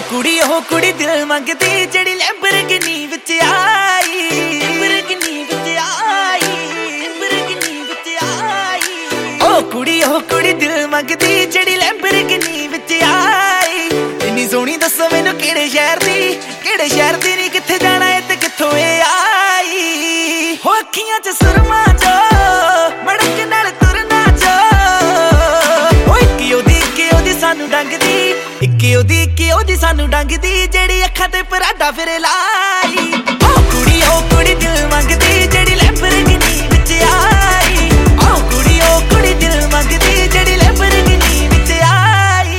ਕੁੜੀ ਦਿਲ ਮੰਗਦੀ ਜਿਹੜੀ ਲੈਂਬਰਗਿਨੀ ਵਿੱਚ ਆਈ। ਲੈਂਬਰਗਿਨੀ ਵਿੱਚ ਆਈ, ਲੈਂਬਰਗਿਨੀ ਵਿੱਚ ਆਈ। ਉਹ ਕੁੜੀ ਦਿਲ ਮੰਗਦੀ ਜਿਹੜੀ ਲੈਂਬਰਗਿਨੀ ਵਿੱਚ ਆਈ। ਇੰਨੀ ਸੋਹਣੀ ਦੱਸੋ ਮੈਨੂੰ ਕਿਹੜੇ ਸ਼ਹਿਰ ਦੀ ਨੀ, ਕਿੱਥੇ ਜਾਣਾ ਏ ਤੇ ਕਿੱਥੋਂ ਏ ਆਈ। ਹੋ ਅੱਖੀਆਂ 'ਚ ਸੁਰਮਾ ਜੋ ਮੜਕ ਨਾਲ ਤੁਰਨਾ ਜੋ। ਉਹ ਇੱਕ ਉਹਦੀ ਸਾਨੂੰ ਡੰਗਦੀ, ਇੱਕ ਉਹਦੀ ਸਾਨੂੰ ਡੰਗਦੀ ਜਿਹੜੀ ਅੱਖਾਂ ਤੇ ਪਰਾਡਾ ਫਿਰ ਲਾਈ। ਉਹ ਕੁੜੀ ਦਿਲ ਮੰਗਦੀ ਜਿਹੜੀ ਲੈਂਬਰਗਿਨੀ ਵਿੱਚ ਆਈ। ਉਹ ਕੁੜੀ ਦਿਲ ਮੰਗਦੀ ਜਿਹੜੀ ਲੈਂਬਰਗਿਨੀ ਵਿੱਚ ਆਈ।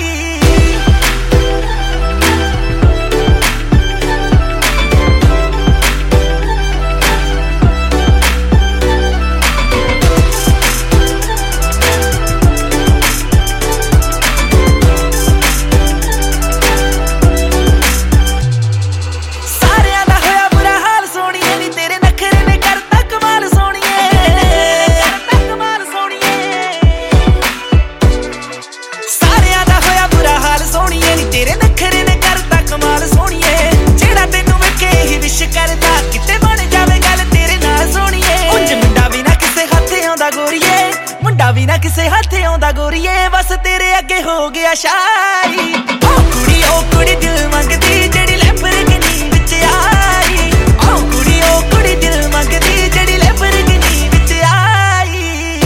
ਮੁੰਡਾ ਵੀ ਨਾ ਕਿਸੇ ਹੱਥ ਆਉਂਦਾ ਗੋਰੀਏ, ਬਸ ਤੇਰੇ ਅੱਗੇ ਹੋ ਗਿਆ ਸ਼ਾਈ। ਉਹ ਕੁੜੀ ਦਿਲ ਮੰਗਦੀ ਜਿਹੜੀ ਲੈਂਬਰਗਿਨੀ ਵਿੱਚ ਆਈ। ਉਹ ਕੁੜੀ ਦਿਲ ਮੰਗਦੀ ਜਿਹੜੀ ਲੈਂਬਰਗਿਨੀ ਵਿੱਚ ਆਈ।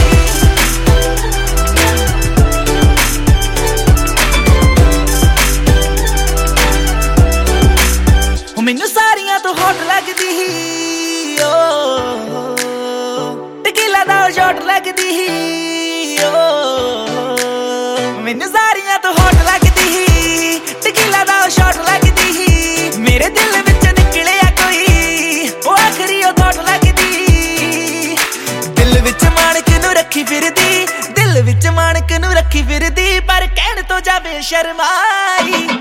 ਉਹ ਮੈਨੂੰ ਸਾਰੀਆਂ ਤੋਂ ਹੌਟ ਲੱਗਦੀ ਸੀ, ਟਕੀਲਾ ਦਾ ਸ਼ਾਟ ਲੱਗਦੀ ਸੀ। ਮੈਨੂੰ ਸਾਰੀਆਂ ਤੋਂ ਹੌਟ ਲੱਗਦੀ ਸੀ, ਟਕੀਲਾ ਦਾ ਸ਼ਾਟ ਲੱਗਦੀ ਸੀ। ਮੇਰੇ ਦਿਲ ਵਿੱਚ ਨਿਕਲਿਆ ਕੋਈ ਉਹ ਆਖਰੀ ਉਹ ਥੋਟ ਲੱਗਦੀ। ਦਿਲ ਵਿੱਚ ਮਾਣਕ ਨੂੰ ਰੱਖੀ ਫਿਰਦੀ, ਦਿਲ ਵਿੱਚ ਮਾਣਕ ਨੂੰ ਰੱਖੀ ਫਿਰਦੀ, ਪਰ ਕਹਿਣ ਤੋਂ ਜਾਵੇ ਸ਼ਰਮਾਈ।